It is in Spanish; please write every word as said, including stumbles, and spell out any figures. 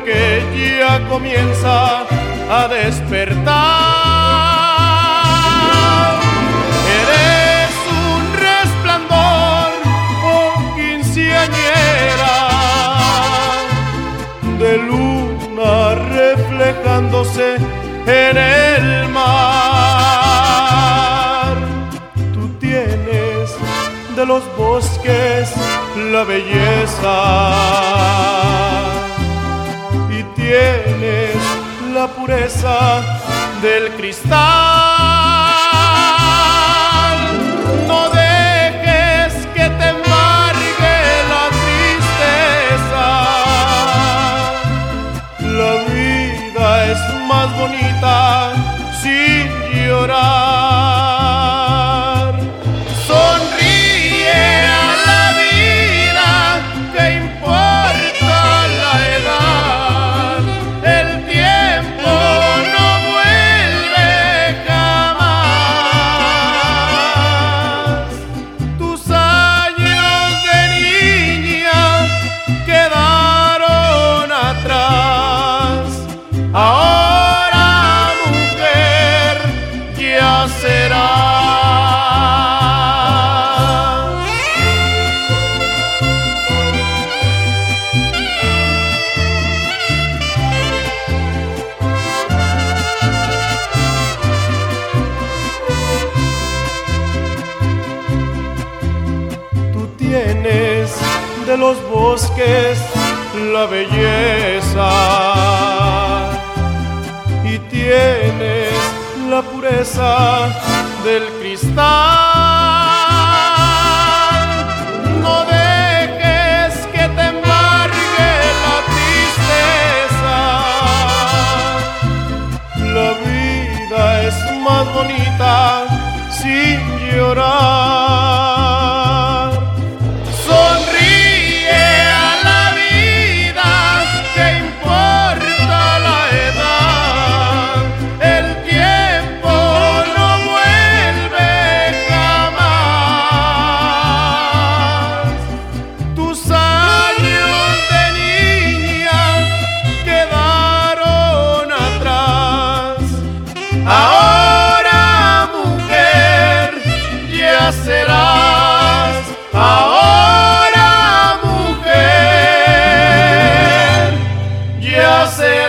que ya comienza a despertar. Eres un resplandor, oh quinceañera, de luna reflejándose en el mar. Tú tienes de los bosques la belleza y tienes la pureza del cristal. No dejes que te embargue la tristeza. La vida es más bonita sin llorar. Sonríe a la vida, que importa la edad. El tiempo no vuelve jamás. Tus años de niña quedaron atrás. Ahora, mujer, ya serás. Tú tienes de los bosques la belleza y tienes la pureza del cristal. No dejes que te embargue la tristeza. La vida es más bonita sin llorar. Sonríe a la vida, que importa la edad. El tiempo no vuelve jamás. Tus años de niña quedaron atrás. Ahora, mujer, ya serás. Ahora, mujer, ya serás.